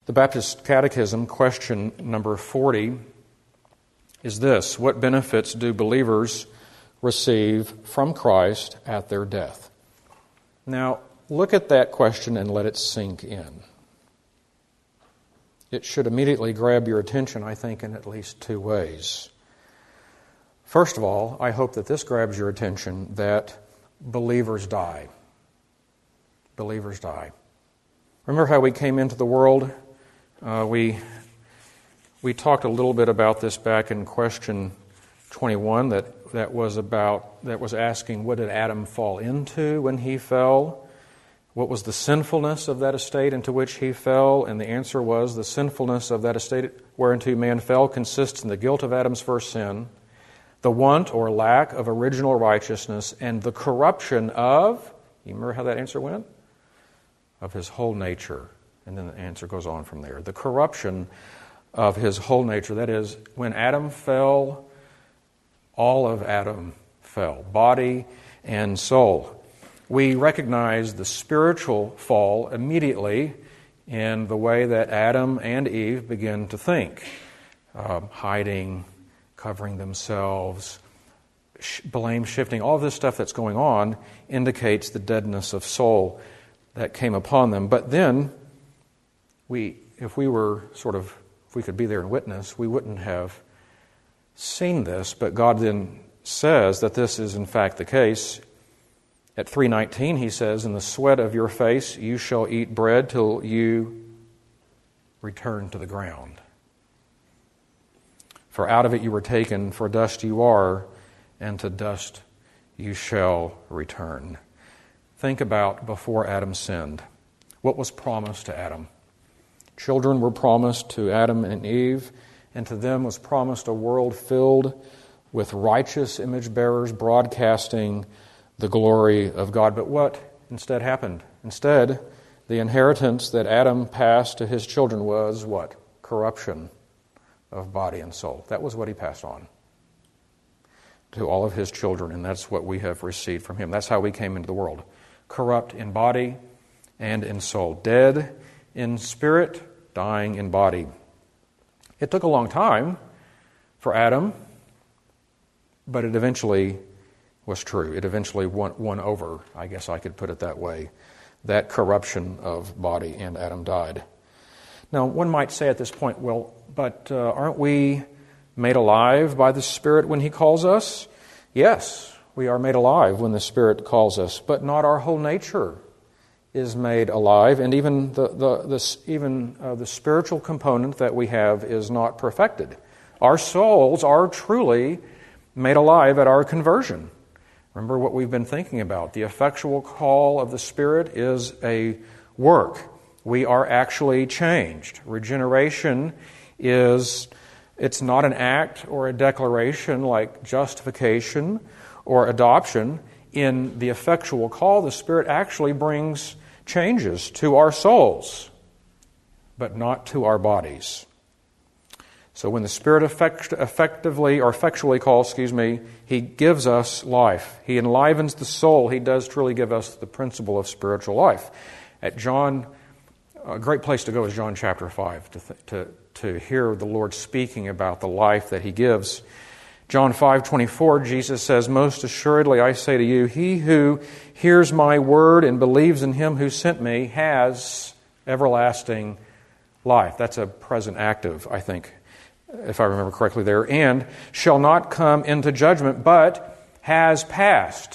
The Baptist Catechism, question number 40, is this: what benefits do believers receive from Christ at their death? Now, look at that question and let it sink in. It should immediately grab your attention, I think, in at least two ways. First of all, I hope that this grabs your attention, that believers die. Believers die. Remember how we came into the world? We talked a little bit about this back in question 21 that was asking, what did Adam fall into when he fell? What was the sinfulness of that estate into which he fell? And the answer was, the sinfulness of that estate whereinto man fell consists in the guilt of Adam's first sin, the want or lack of original righteousness, and the corruption of, you remember how that answer went? Of his whole nature. And then the answer goes on from there. The corruption of his whole nature. That is, when Adam fell, all of Adam fell, body and soul. We recognize the spiritual fall immediately in the way that Adam and Eve begin to think. Hiding, covering themselves, blame shifting, all of this stuff that's going on indicates the deadness of soul that came upon them. But then, if we could be there and witness, we wouldn't have seen this. But God then says that this is in fact the case. At 3:19, he says, "In the sweat of your face you shall eat bread till you return to the ground. For out of it you were taken, for dust you are, and to dust you shall return." Think about before Adam sinned. What was promised to Adam? Children were promised to Adam and Eve, and to them was promised a world filled with righteous image bearers broadcasting the glory of God. But what instead happened? Instead, the inheritance that Adam passed to his children was what? Corruption of body and soul. That was what he passed on to all of his children, and that's what we have received from him. That's how we came into the world. Corrupt in body and in soul. Dead in spirit, dying in body. It took a long time for Adam, but it eventually was true. It eventually won over, I guess I could put it that way, that corruption of body, and Adam died. Now, one might say at this point, well, but aren't we made alive by the Spirit when He calls us? Yes, we are made alive when the Spirit calls us, but not our whole nature is made alive, and even the spiritual component that we have is not perfected. Our souls are truly made alive at our conversion. Remember what we've been thinking about. The effectual call of the Spirit is a work. We are actually changed. Regeneration it's not an act or a declaration like justification or adoption. In the effectual call, the Spirit actually brings changes to our souls, but not to our bodies. So when the Spirit effectually calls, He gives us life. He enlivens the soul. He does truly give us the principle of spiritual life. At John, a great place to go is John chapter 5 to hear the Lord speaking about the life that He gives. John 5:24, Jesus says, "Most assuredly I say to you, he who hears my word and believes in Him who sent me has everlasting life." That's a present active, I think, if I remember correctly there. "And shall not come into judgment, but has passed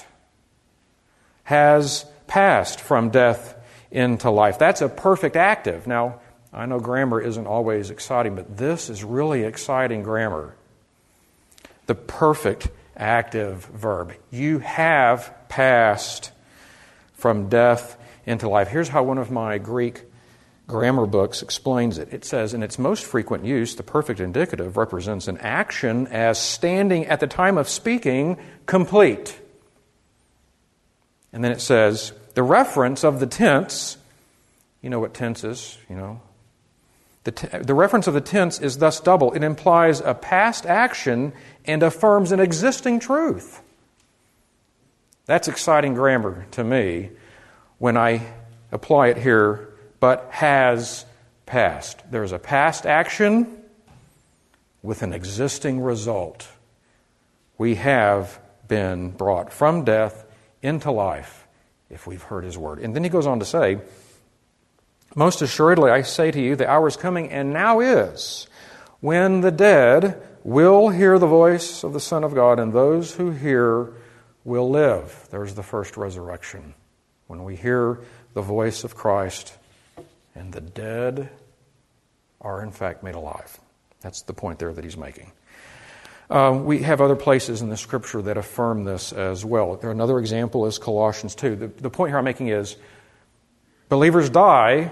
from death into life." That's a perfect active. Now, I know grammar isn't always exciting, but this is really exciting grammar. The perfect active verb. You have passed from death into life. Here's how one of my Greek grammar books explains it. It says, in its most frequent use, the perfect indicative represents an action as standing at the time of speaking complete. And then it says, the reference of the tense, you know what tense is, The reference of the tense is thus double. It implies a past action and affirms an existing truth. That's exciting grammar to me when I apply it here, but has past. There's a past action with an existing result. We have been brought from death into life if we've heard His word. And then he goes on to say, most assuredly I say to you, the hour is coming and now is, when the dead will hear the voice of the Son of God, and those who hear will live. There's the first resurrection. When we hear the voice of Christ, and the dead are in fact made alive. That's the point there that he's making. We have other places in the Scripture that affirm this as well. Another example is Colossians 2. The point here I'm making is believers die,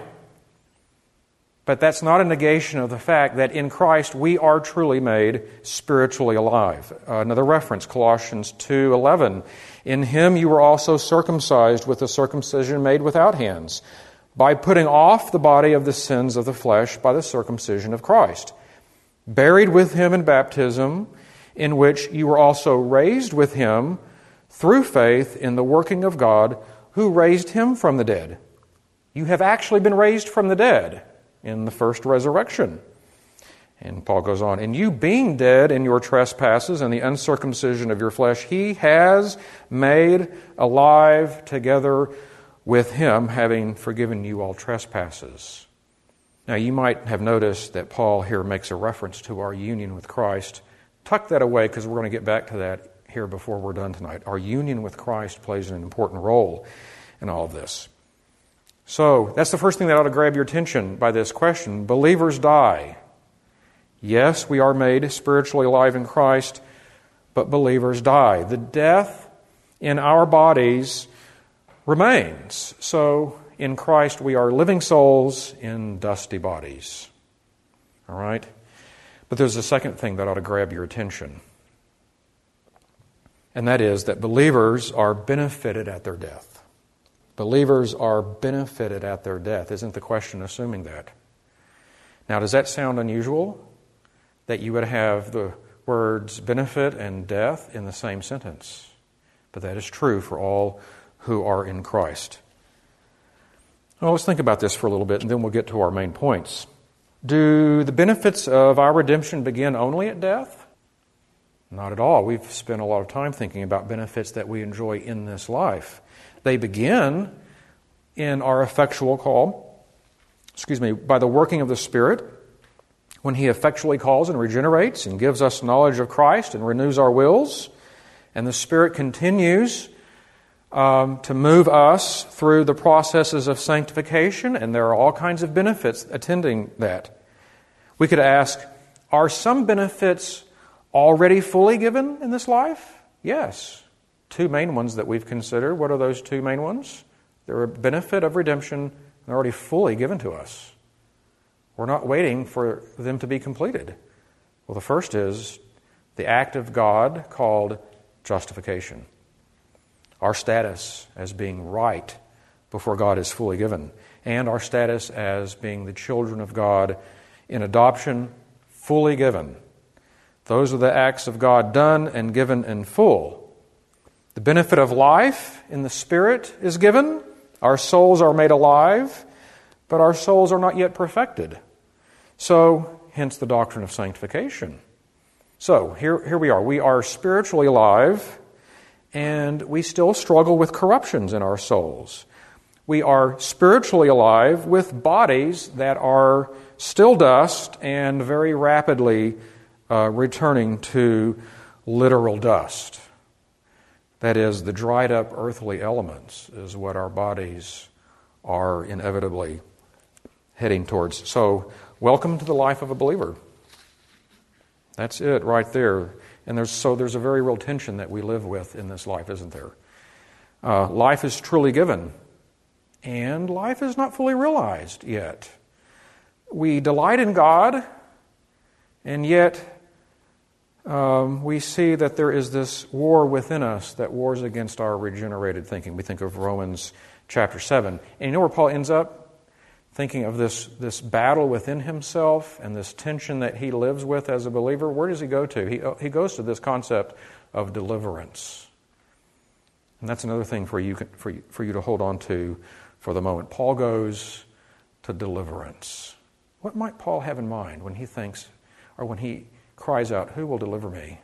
but that's not a negation of the fact that in Christ we are truly made spiritually alive. Another reference, Colossians 2:11. In Him you were also circumcised with a circumcision made without hands, by putting off the body of the sins of the flesh by the circumcision of Christ, buried with Him in baptism, in which you were also raised with Him through faith in the working of God who raised Him from the dead. You have actually been raised from the dead in the first resurrection. And Paul goes on, and you being dead in your trespasses and the uncircumcision of your flesh, He has made alive together with Him, having forgiven you all trespasses. Now you might have noticed that Paul here makes a reference to our union with Christ. Tuck that away because we're going to get back to that here before we're done tonight. Our union with Christ plays an important role in all of this. So that's the first thing that ought to grab your attention by this question. Believers die. Yes, we are made spiritually alive in Christ, but believers die. The death in our bodies remains. So in Christ we are living souls in dusty bodies. All right? But there's a second thing that ought to grab your attention. And that is that believers are benefited at their death. Believers are benefited at their death. Isn't the question assuming that? Now, does that sound unusual? That you would have the words benefit and death in the same sentence? But that is true for all who are in Christ. Well, let's think about this for a little bit, and then we'll get to our main points. Do the benefits of our redemption begin only at death? Not at all. We've spent a lot of time thinking about benefits that we enjoy in this life. They begin in our effectual call, by the working of the Spirit, when He effectually calls and regenerates and gives us knowledge of Christ and renews our wills, and the Spirit continues to move us through the processes of sanctification, and there are all kinds of benefits attending that. We could ask, are some benefits already fully given in this life? Yes. Two main ones that we've considered. What are those two main ones? They're a benefit of redemption, and they're already fully given to us. We're not waiting for them to be completed. Well, the first is the act of God called justification. Our status as being right before God is fully given, and our status as being the children of God in adoption, fully given. Those are the acts of God done and given in full. The benefit of life in the Spirit is given. Our souls are made alive, but our souls are not yet perfected. So, hence the doctrine of sanctification. So, here we are. We are spiritually alive, and we still struggle with corruptions in our souls. We are spiritually alive with bodies that are still dust and very rapidly returning to literal dust. That is, the dried up earthly elements is what our bodies are inevitably heading towards. So, welcome to the life of a believer. That's it right there. And there's a very real tension that we live with in this life, isn't there? Life is truly given, and life is not fully realized yet. We delight in God, and yet we see that there is this war within us that wars against our regenerated thinking. We think of Romans chapter 7. And you know where Paul ends up? Thinking of this battle within himself and this tension that he lives with as a believer. Where does he go to? He goes to this concept of deliverance. And that's another thing for you to hold on to for the moment. Paul goes to deliverance. What might Paul have in mind when he thinks, or when he cries out, "Who will deliver me?"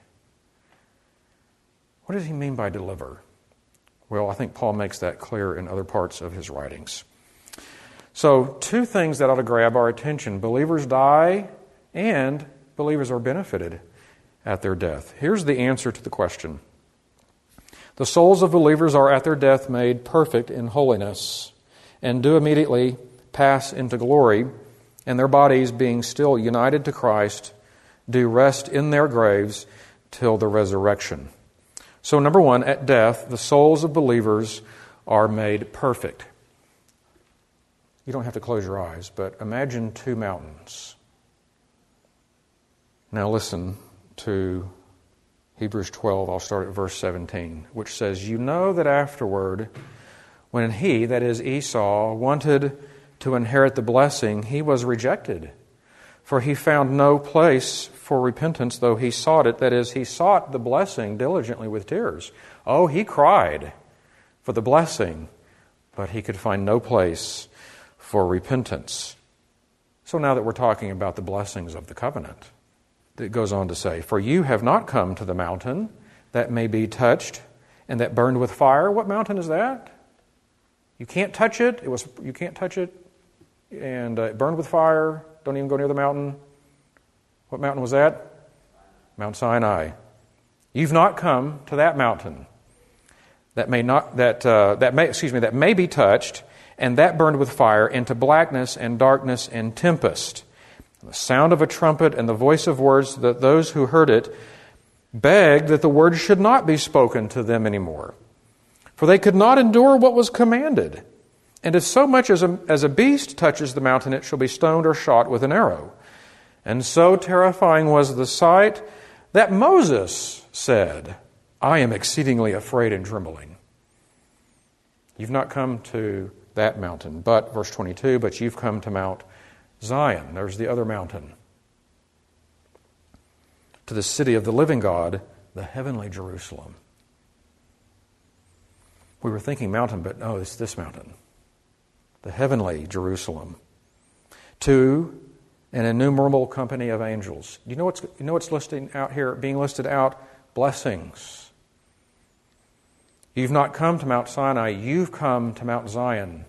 What does he mean by deliver? Well, I think Paul makes that clear in other parts of his writings. So, two things that ought to grab our attention. Believers die and believers are benefited at their death. Here's the answer to the question. The souls of believers are at their death made perfect in holiness and do immediately pass into glory, and their bodies, being still united to Christ, do rest in their graves till the resurrection. So, number one, at death, the souls of believers are made perfect. You don't have to close your eyes, but imagine two mountains. Now listen to Hebrews 12, I'll start at verse 17, which says, "You know that afterward, when he," that is Esau, "wanted to inherit the blessing, he was rejected. For he found no place for repentance, though he sought it." That is, he sought the blessing diligently with tears. Oh, he cried for the blessing, but he could find no place for repentance. So now that we're talking about the blessings of the covenant, it goes on to say, "For you have not come to the mountain that may be touched and that burned with fire." What mountain is that? You can't touch it. You can't touch it, and it burned with fire. Don't even go near the mountain. What mountain was that? Mount Sinai. You've not come to that mountain that may be touched, and that burned with fire, into blackness and darkness and tempest. The sound of a trumpet and the voice of words, that those who heard it begged that the words should not be spoken to them anymore. For they could not endure what was commanded. And if so much as a beast touches the mountain, it shall be stoned or shot with an arrow. And so terrifying was the sight that Moses said, "I am exceedingly afraid and trembling." You've not come to that mountain, but, verse 22, "but you've come to Mount Zion." There's the other mountain. "To the city of the living God, the heavenly Jerusalem." We were thinking mountain, but no, it's this mountain. The heavenly Jerusalem. "To an innumerable company of angels." You know what's listing out here, being listed out? Blessings. You've not come to Mount Sinai, you've come to Mount Zion.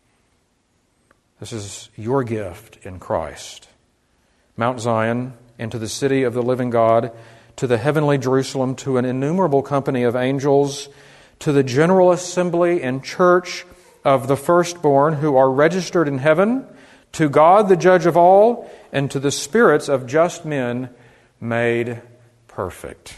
This is your gift in Christ. Mount Zion, and to the city of the living God, to the heavenly Jerusalem, to an innumerable company of angels, to the general assembly and church of the firstborn who are registered in heaven, to God the judge of all, and to the spirits of just men made perfect.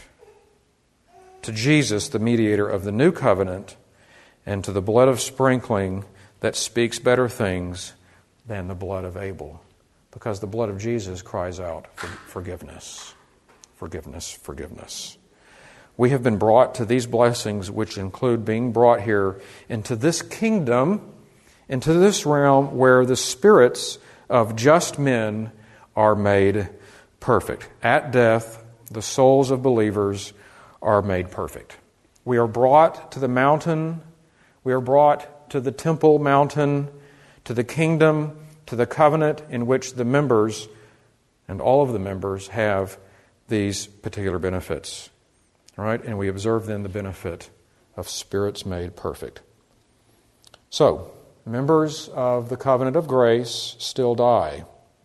To Jesus, the mediator of the new covenant, and to the blood of sprinkling that speaks better things than the blood of Abel. Because the blood of Jesus cries out for forgiveness. Forgiveness, forgiveness. We have been brought to these blessings, which include being brought here into this kingdom, into this realm where the spirits of just men are made perfect. At death, the souls of believers are made perfect. We are brought to the mountain. We are brought to the temple mountain, to the kingdom, to the covenant in which the members, and all of the members, have these particular benefits. All right? And we observe then the benefit of spirits made perfect. So, members of the covenant of grace still die.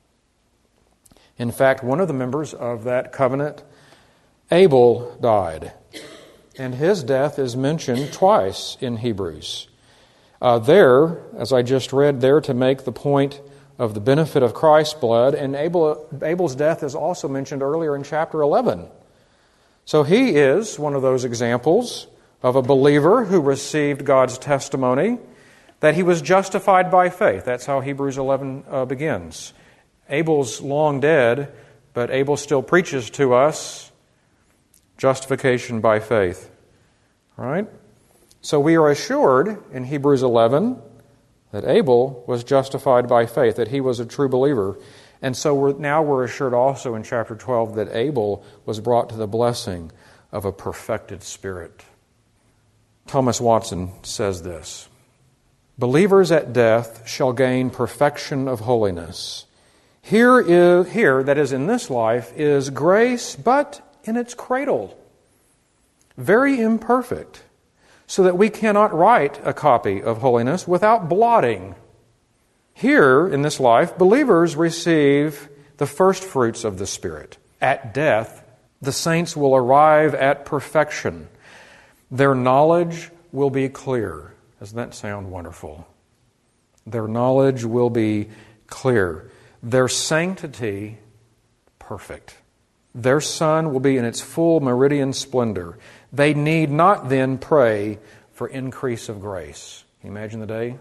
In fact, one of the members of that covenant, Abel, died. And his death is mentioned twice in Hebrews. There, as I just read there, to make the point of the benefit of Christ's blood, and Abel's death is also mentioned earlier in chapter 11. So he is one of those examples of a believer who received God's testimony that he was justified by faith. That's how Hebrews 11 begins. Abel's long dead, but Abel still preaches to us justification by faith. All right? So we are assured in Hebrews 11 that Abel was justified by faith, that he was a true believer. And so we're assured also in chapter 12 that Abel was brought to the blessing of a perfected spirit. Thomas Watson says this: "Believers at death shall gain perfection of holiness, Here, that is in this life, is grace, but in its cradle, very imperfect, so that we cannot write a copy of holiness without blotting. Here, in this life, believers receive the first fruits of the Spirit. At death, the saints will arrive at perfection. Their knowledge will be clear. Doesn't that sound wonderful? Their knowledge will be clear. Their sanctity, perfect. Their sun will be in its full meridian splendor. They need not then pray for increase of grace. Can you imagine the day?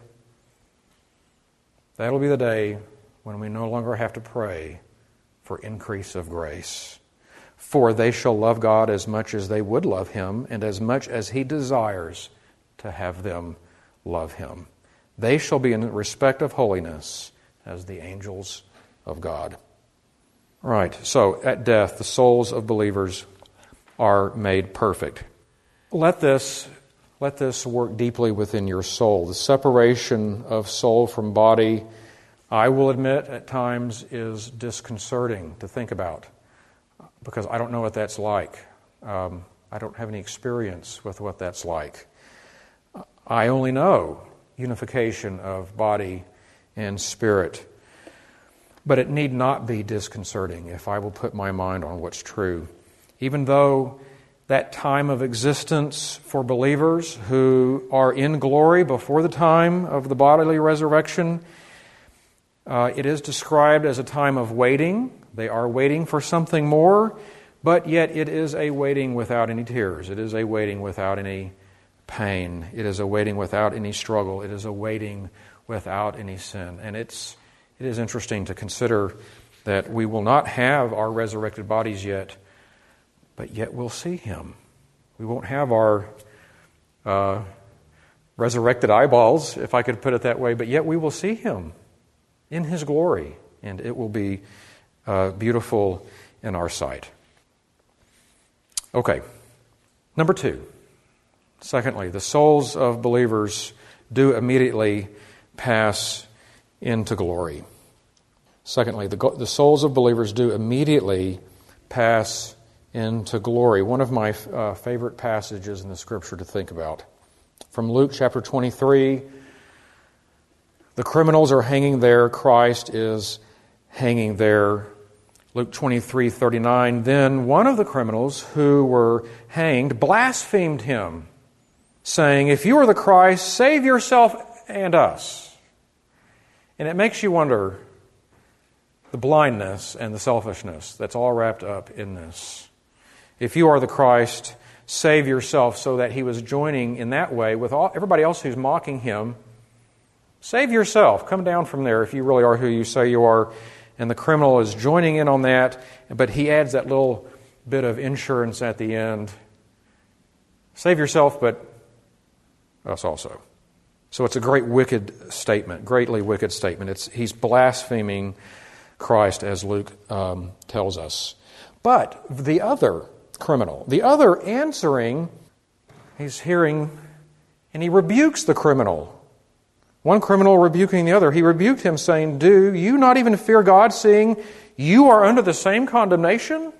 That'll be the day when we no longer have to pray for increase of grace. For they shall love God as much as they would love Him, and as much as He desires to have them love Him. They shall be in respect of holiness as the angels of God. Right, so at death, the souls of believers are made perfect. Let this work deeply within your soul. The separation of soul from body, I will admit, at times is disconcerting to think about, because I don't know what that's like. I don't have any experience with what that's like. I only know unification of body and spirit. But it need not be disconcerting if I will put my mind on what's true. Even though that time of existence for believers who are in glory before the time of the bodily resurrection, it is described as a time of waiting. They are waiting for something more, but yet it is a waiting without any tears. It is a waiting without any pain. It is a waiting without any struggle. It is a waiting without any sin. And it is interesting to consider that we will not have our resurrected bodies yet, but yet we'll see Him. We won't have our resurrected eyeballs, if I could put it that way, but yet we will see Him in His glory, and it will be beautiful in our sight. Okay, number 2. Secondly, the souls of believers do immediately pass into glory. Secondly, the souls of believers do immediately pass into glory. One of my favorite passages in the Scripture to think about. From Luke chapter 23, the criminals are hanging there. Christ is hanging there. Luke 23:39, then one of the criminals who were hanged blasphemed Him, saying, if you are the Christ, save yourself and us. And it makes you wonder the blindness and the selfishness that's all wrapped up in this. If you are the Christ, save yourself, so that He was joining in that way with everybody else who's mocking Him. Save yourself. Come down from there if you really are who you say you are. And the criminal is joining in on that, but he adds that little bit of insurance at the end. Save yourself, but us also. So it's a great wicked statement, greatly wicked statement. He's blaspheming Christ, as Luke tells us. But the other criminal, the other answering, he's hearing, and he rebukes the criminal. One criminal rebuking the other. He rebuked him, saying, do you not even fear God, seeing you are under the same condemnation?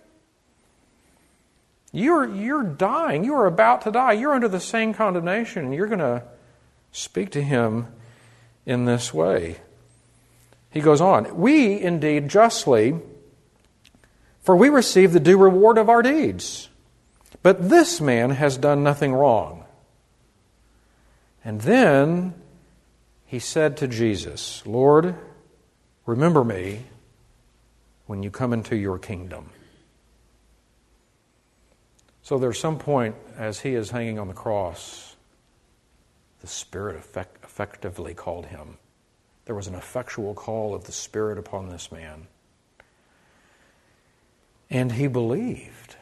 You're dying. You are about to die. You're under the same condemnation, and you're going to speak to him in this way. He goes on, we indeed justly, for we receive the due reward of our deeds. But this man has done nothing wrong. And then he said to Jesus, Lord, remember me when you come into your kingdom. So there's some point as he is hanging on the cross, the Spirit effectively called him. There was an effectual call of the Spirit upon this man. And he believed.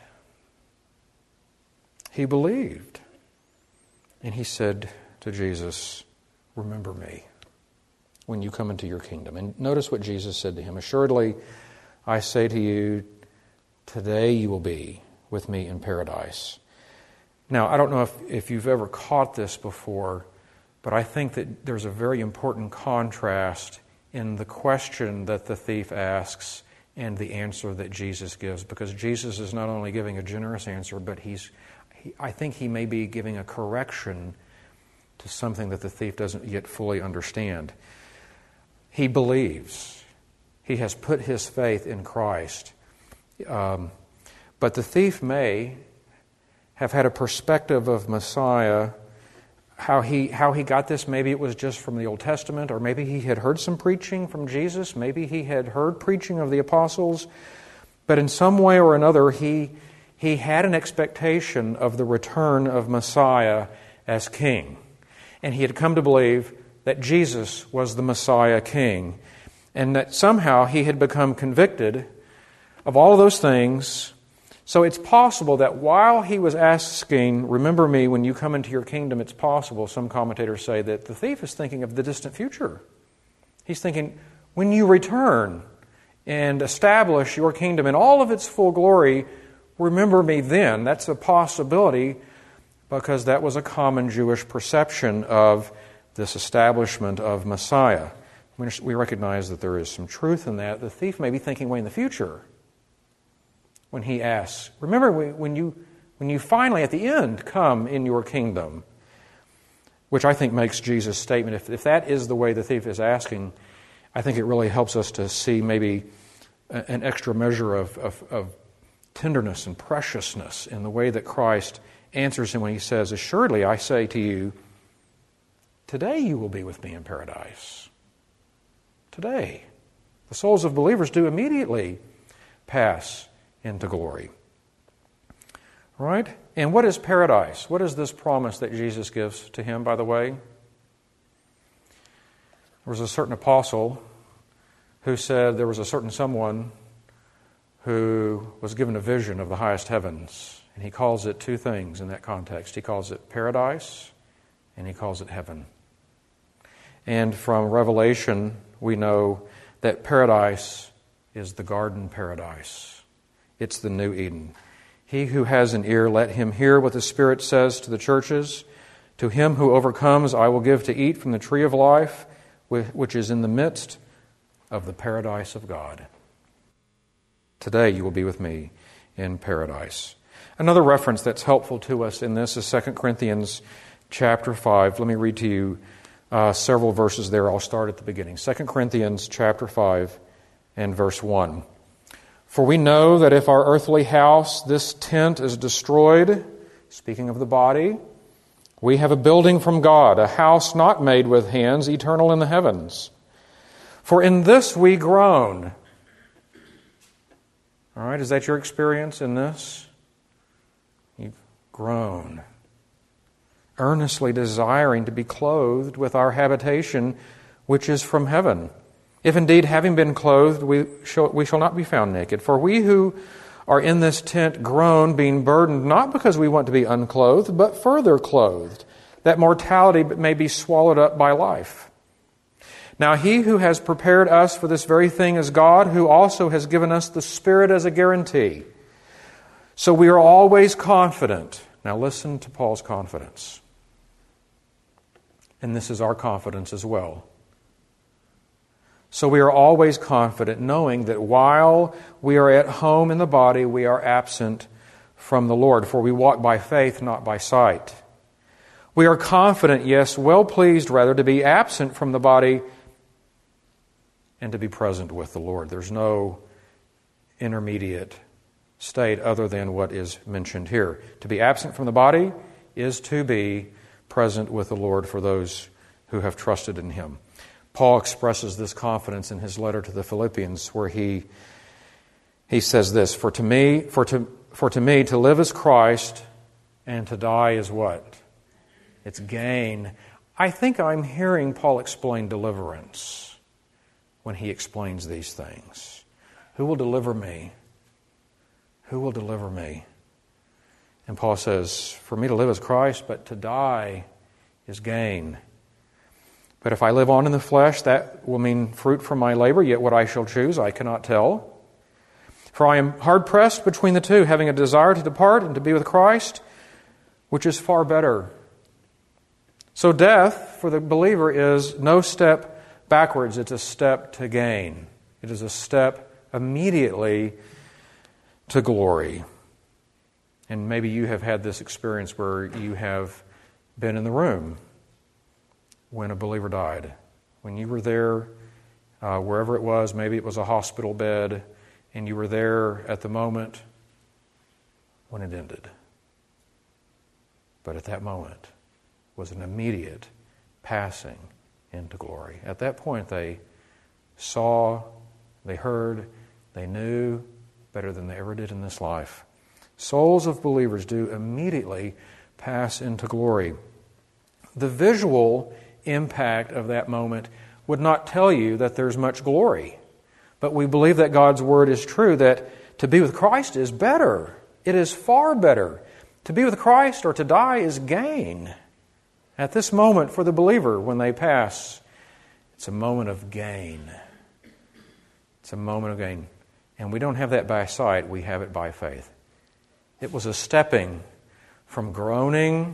He believed. And he said to Jesus, remember me when you come into your kingdom. And notice what Jesus said to him. Assuredly, I say to you, today you will be with me in paradise. Now, I don't know if you've ever caught this before, but I think that there's a very important contrast in the question that the thief asks and the answer that Jesus gives, because Jesus is not only giving a generous answer, but I think he may be giving a correction to something that the thief doesn't yet fully understand. He believes. He has put his faith in Christ. But the thief may have had a perspective of Messiah, how he got this. Maybe it was just from the Old Testament, or maybe he had heard some preaching from Jesus. Maybe he had heard preaching of the apostles. But in some way or another, he had an expectation of the return of Messiah as king. And he had come to believe that Jesus was the Messiah king. And that somehow he had become convicted of all of those things. So it's possible that while he was asking, remember me when you come into your kingdom, it's possible, some commentators say, that the thief is thinking of the distant future. He's thinking, when you return and establish your kingdom in all of its full glory, remember me then. That's a possibility, because that was a common Jewish perception of this establishment of Messiah. We recognize that there is some truth in that. The thief may be thinking way in the future when he asks, remember when you finally at the end come in your kingdom, which I think makes Jesus' statement, if that is the way the thief is asking, I think it really helps us to see maybe an extra measure of tenderness and preciousness in the way that Christ answers him when he says, assuredly I say to you, today you will be with me in paradise. Today. The souls of believers do immediately pass into glory. Right? And what is paradise? What is this promise that Jesus gives to him, by the way? There was a certain apostle who said there was a certain someone who was given a vision of the highest heavens. And he calls it two things in that context. He calls it paradise and he calls it heaven. And from Revelation, we know that paradise is the garden paradise. It's the new Eden. He who has an ear, let him hear what the Spirit says to the churches. To him who overcomes, I will give to eat from the tree of life, which is in the midst of the paradise of God. Today you will be with me in paradise. Another reference that's helpful to us in this is 2 Corinthians chapter 5. Let me read to you several verses there. I'll start at the beginning. 2 Corinthians chapter 5 and verse 1. For we know that if our earthly house, this tent, is destroyed, speaking of the body, we have a building from God, a house not made with hands, eternal in the heavens. For in this we groan. All right, is that your experience in this? You've grown, earnestly desiring to be clothed with our habitation, which is from heaven. If indeed, having been clothed, we shall not be found naked. For we who are in this tent groan, being burdened, not because we want to be unclothed, but further clothed, that mortality may be swallowed up by life. Now he who has prepared us for this very thing is God, who also has given us the Spirit as a guarantee. So we are always confident. Now listen to Paul's confidence. And this is our confidence as well. So we are always confident, knowing that while we are at home in the body, we are absent from the Lord, for we walk by faith, not by sight. We are confident, yes, well pleased rather, to be absent from the body and to be present with the Lord. There's no intermediate state other than what is mentioned here. To be absent from the body is to be present with the Lord for those who have trusted in Him. Paul expresses this confidence in his letter to the Philippians, where he says this, For to me to live is Christ, and to die is what? It's gain. I think I'm hearing Paul explain deliverance when he explains these things. Who will deliver me? Who will deliver me? And Paul says, for me to live is Christ, but to die is gain. But if I live on in the flesh, that will mean fruit from my labor, yet what I shall choose I cannot tell. For I am hard-pressed between the two, having a desire to depart and to be with Christ, which is far better. So death for the believer is no step backwards, it's a step to gain. It is a step immediately to glory. And maybe you have had this experience where you have been in the room when a believer died. When you were there, wherever it was, maybe it was a hospital bed, and you were there at the moment when it ended. But at that moment was an immediate passing into glory. At that point, they saw, they heard, they knew better than they ever did in this life. Souls of believers do immediately pass into glory. The visual impact of that moment would not tell you that there's much glory. But we believe that God's Word is true, that to be with Christ is better. It is far better. To be with Christ or to die is gain. At this moment for the believer, when they pass, it's a moment of gain. It's a moment of gain. And we don't have that by sight, we have it by faith. It was a stepping from groaning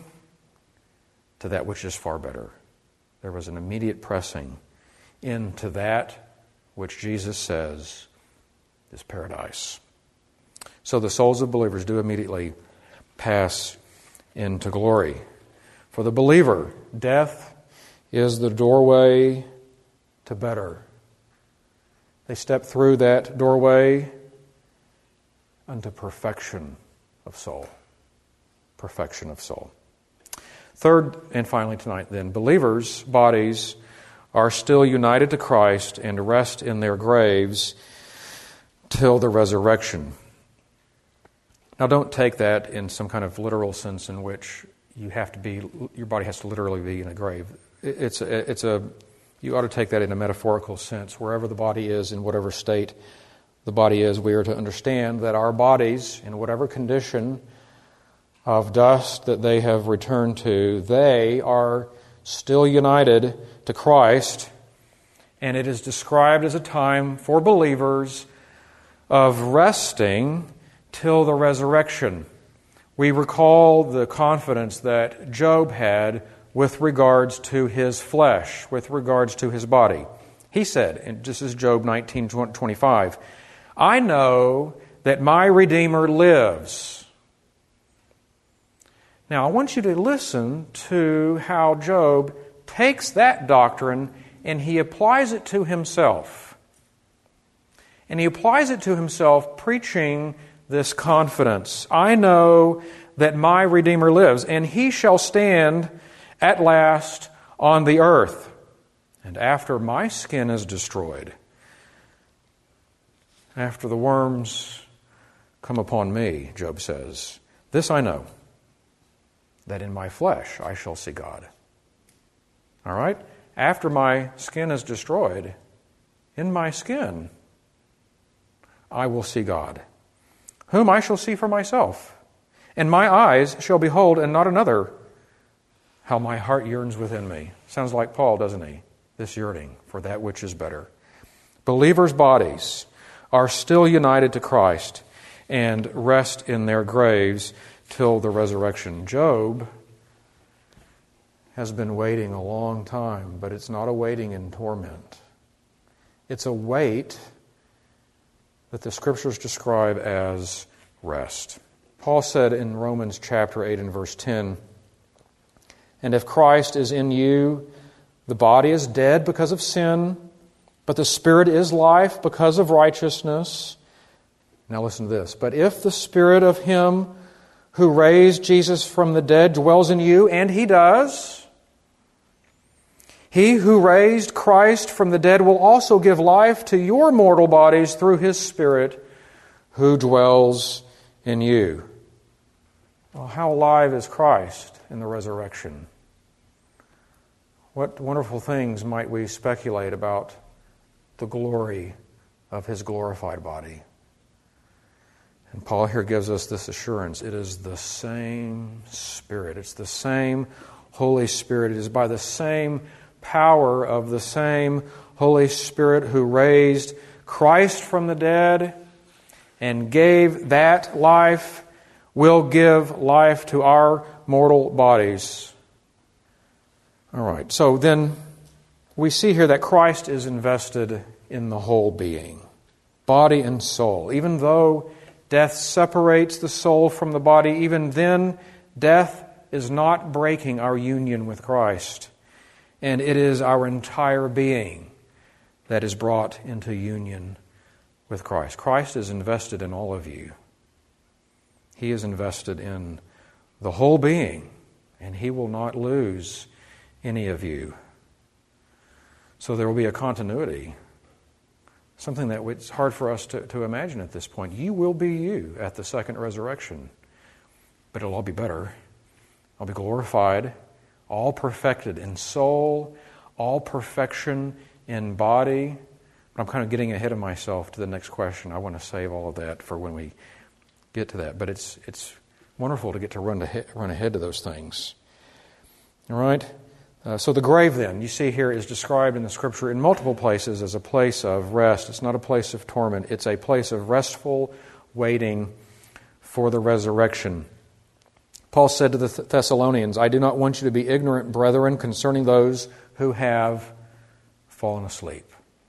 to that which is far better. There was an immediate pressing into that which Jesus says is paradise. So the souls of believers do immediately pass into glory. For the believer, death is the doorway to better. They step through that doorway unto perfection of soul. Perfection of soul. Third and finally tonight then, believers' bodies are still united to Christ and rest in their graves till the resurrection. Now don't take that in some kind of literal sense in which your body has to literally be in a grave. You ought to take that in a metaphorical sense. Wherever the body is, in whatever state the body is, we are to understand that our bodies, in whatever condition of dust that they have returned to, they are still united to Christ, and it is described as a time for believers of resting till the resurrection. We recall the confidence that Job had with regards to his flesh, with regards to his body. He said, and this is Job 19:25, I know that my Redeemer lives. Now, I want you to listen to how Job takes that doctrine and he applies it to himself. And he applies it to himself preaching this confidence. I know that my Redeemer lives, and he shall stand at last on the earth. And after my skin is destroyed, after the worms come upon me, Job says, this I know, that in my flesh I shall see God. All right? After my skin is destroyed, in my skin I will see God, whom I shall see for myself. And my eyes shall behold, and not another, how my heart yearns within me. Sounds like Paul, doesn't he? This yearning for that which is better. Believers' bodies are still united to Christ and rest in their graves till the resurrection. Job has been waiting a long time, but it's not a waiting in torment. It's a wait that the Scriptures describe as rest. Paul said in Romans chapter 8 and verse 10, and if Christ is in you, the body is dead because of sin, but the Spirit is life because of righteousness. Now listen to this. But if the Spirit of Him who raised Jesus from the dead dwells in you, and He does, He who raised Christ from the dead will also give life to your mortal bodies through His Spirit who dwells in you. Well, how alive is Christ in the resurrection? What wonderful things might we speculate about the glory of His glorified body? And Paul here gives us this assurance. It is the same Spirit. It's the same Holy Spirit. It is by the same power of the same Holy Spirit who raised Christ from the dead and gave that life, will give life to our mortal bodies. All right, so then we see here that Christ is invested in the whole being, body and soul. Even though death separates the soul from the body, even then death is not breaking our union with Christ. And it is our entire being that is brought into union with Christ. Christ is invested in all of you. He is invested in the whole being, and He will not lose any of you. So there will be a continuity, something that it's hard for us to imagine at this point. You will be you at the second resurrection, but it'll all be better. I'll be glorified, all perfected in soul, all perfection in body. But I'm kind of getting ahead of myself to the next question. I want to save all of that for when we get to that. But it's wonderful to get to run ahead to those things. All right? So the grave then, you see here, is described in the Scripture in multiple places as a place of rest. It's not a place of torment. It's a place of restful waiting for the resurrection. Paul said to the Thessalonians, I do not want you to be ignorant, brethren, concerning those who have fallen asleep.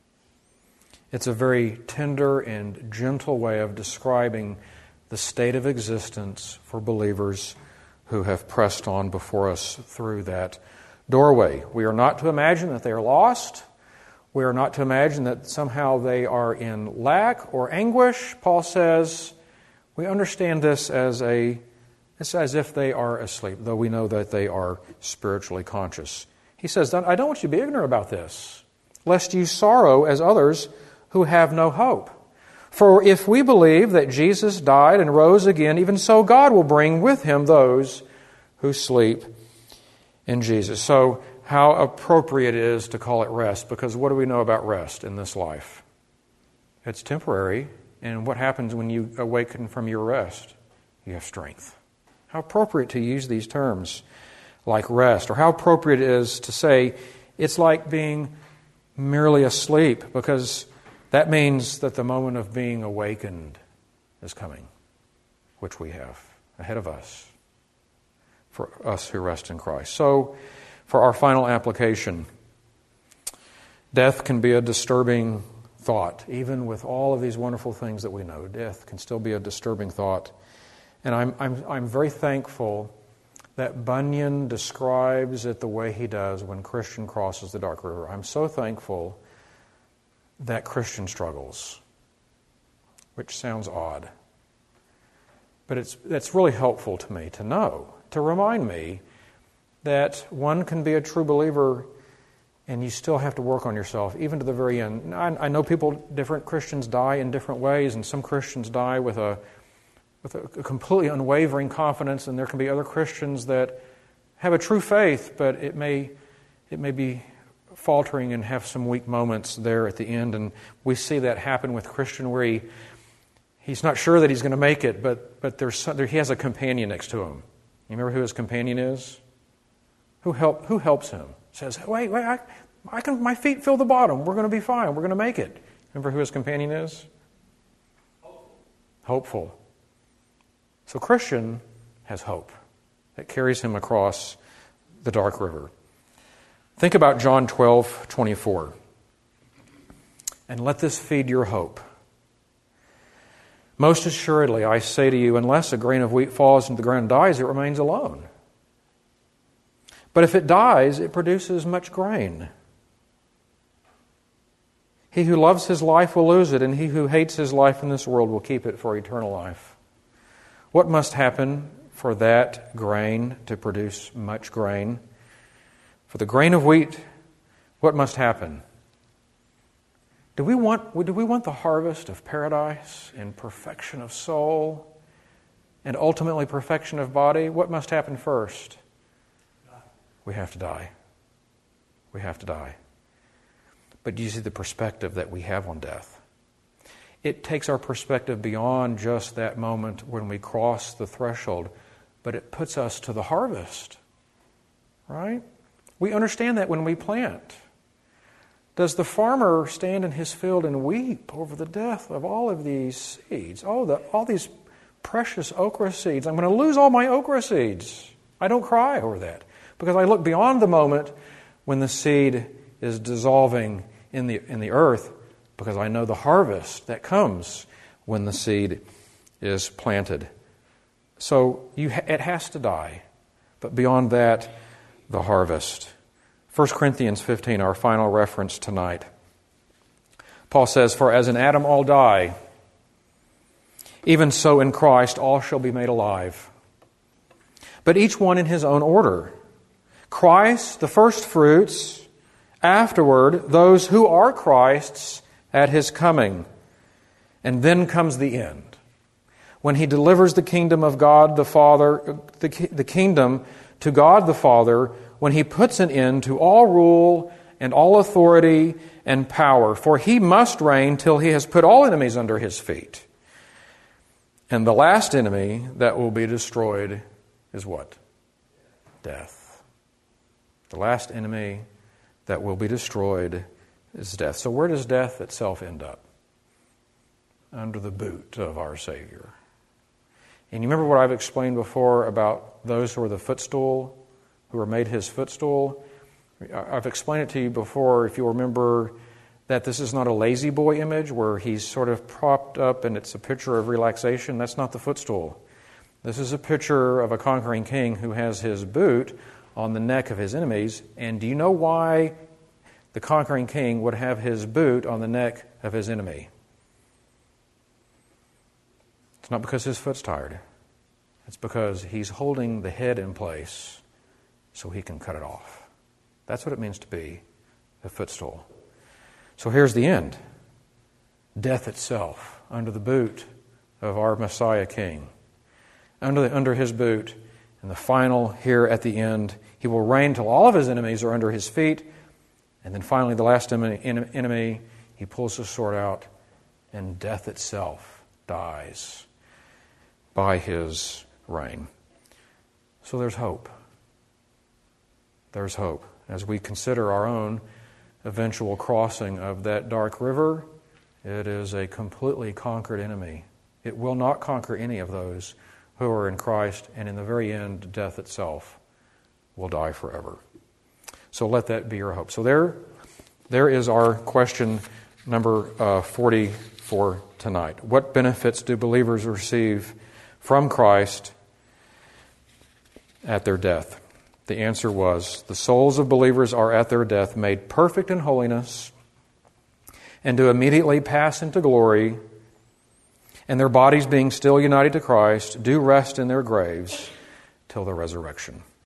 It's a very tender and gentle way of describing the state of existence for believers who have pressed on before us through that doorway. We are not to imagine that they are lost. We are not to imagine that somehow they are in lack or anguish. Paul says we understand this it's as if they are asleep, though we know that they are spiritually conscious. He says, I don't want you to be ignorant about this, lest you sorrow as others who have no hope. For if we believe that Jesus died and rose again, even so God will bring with Him those who sleep in Jesus. So how appropriate it is to call it rest, because what do we know about rest in this life? It's temporary, and what happens when you awaken from your rest? You have strength. How appropriate to use these terms like rest, or how appropriate it is to say it's like being merely asleep, because that means that the moment of being awakened is coming, which we have ahead of us, for us who rest in Christ. So, for our final application, death can be a disturbing thought. Even with all of these wonderful things that we know, death can still be a disturbing thought. And I'm very thankful that Bunyan describes it the way he does when Christian crosses the dark river. I'm so thankful that Christian struggles, which sounds odd. But that's really helpful to me to know, to remind me that one can be a true believer and you still have to work on yourself, even to the very end. I know different Christians die in different ways, and some Christians die with a completely unwavering confidence, and there can be other Christians that have a true faith, but it may be faltering and have some weak moments there at the end. And we see that happen with Christian where he's not sure that he's going to make it, but he has a companion next to him. You remember who his companion is? Who helps him? Says, wait, my feet feel the bottom. We're going to be fine. We're going to make it. Remember who his companion is? Hopeful. So Christian has hope that carries him across the dark river. Think about John 12:24. And let this feed your hope. Most assuredly, I say to you, unless a grain of wheat falls into the ground and dies, it remains alone. But if it dies, it produces much grain. He who loves his life will lose it, and he who hates his life in this world will keep it for eternal life. What must happen for that grain to produce much grain? For the grain of wheat, what must happen? Do we want the harvest of paradise and perfection of soul and ultimately perfection of body? What must happen first? We have to die. We have to die. But do you see the perspective that we have on death? It takes our perspective beyond just that moment when we cross the threshold, but it puts us to the harvest, right? We understand that when we plant. Does the farmer stand in his field and weep over the death of all of these seeds? All these precious okra seeds. I'm going to lose all my okra seeds. I don't cry over that because I look beyond the moment when the seed is dissolving in the earth because I know the harvest that comes when the seed is planted. So it has to die. But beyond that, the harvest. 1 Corinthians 15, our final reference tonight. Paul says, "For as in Adam all die, even so in Christ all shall be made alive. But each one in his own order. Christ, the first fruits, afterward those who are Christ's at His coming. And then comes the end, when He delivers the kingdom of God the Father, the kingdom to God the Father, when He puts an end to all rule and all authority and power. For He must reign till He has put all enemies under His feet. And the last enemy that will be destroyed is what? Death. The last enemy that will be destroyed is death. So where does death itself end up? Under the boot of our Savior. And you remember what I've explained before about those who are the footstool, who are made His footstool? I've explained it to you before, if you'll remember, that this is not a lazy boy image where he's sort of propped up and it's a picture of relaxation. That's not the footstool. This is a picture of a conquering king who has his boot on the neck of his enemies. And do you know why the conquering king would have his boot on the neck of his enemy? It's not because his foot's tired. It's because he's holding the head in place so he can cut it off. That's what it means to be a footstool. So here's the end. Death itself under the boot of our Messiah King. Under His boot. And the final here at the end, He will reign till all of His enemies are under His feet. And then finally the last enemy, He pulls His sword out and death itself dies by His reign. So there's hope. There's hope. As we consider our own eventual crossing of that dark river, it is a completely conquered enemy. It will not conquer any of those who are in Christ, and in the very end, death itself will die forever. So let that be your hope. So there is our question number 40 for tonight. What benefits do believers receive from Christ at their death? The answer was, the souls of believers are at their death made perfect in holiness and do immediately pass into glory, and their bodies being still united to Christ do rest in their graves till the resurrection.